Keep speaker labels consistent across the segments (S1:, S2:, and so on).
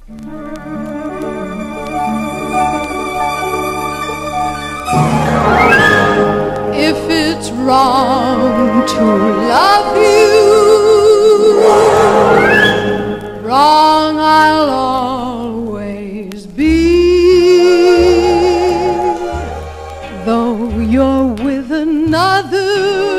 S1: If it's wrong to love you, wrong I'll always be. Though you're with another,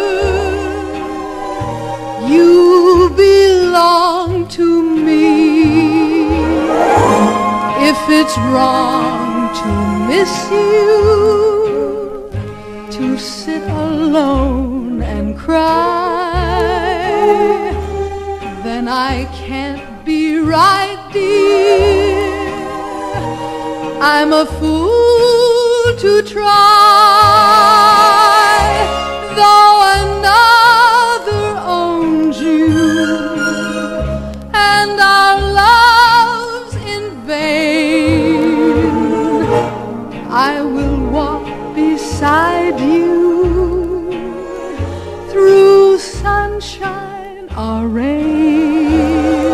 S1: you belong to me. If it's wrong to miss you, to sit alone and cry, then I can't be right, dear. I'm a fool to try, though another owns you, and our love's in vain. I will walk beside you through sunshine or rain.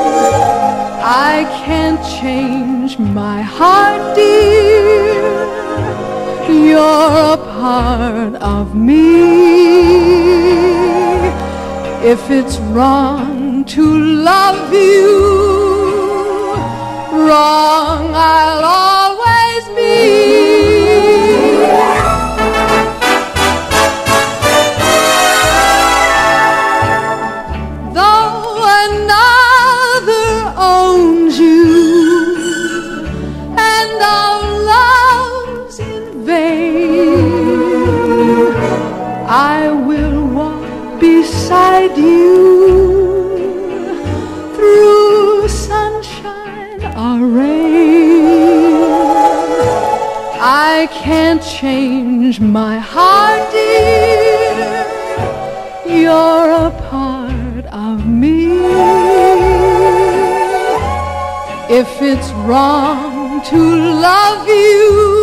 S1: I can't change my heart, dear. You're a part of me. If it's wrong to love you, wrong I'll always be. I will walk beside you through sunshine or rain. I can't change my heart, dear. You're a part of me. If it's wrong to love you,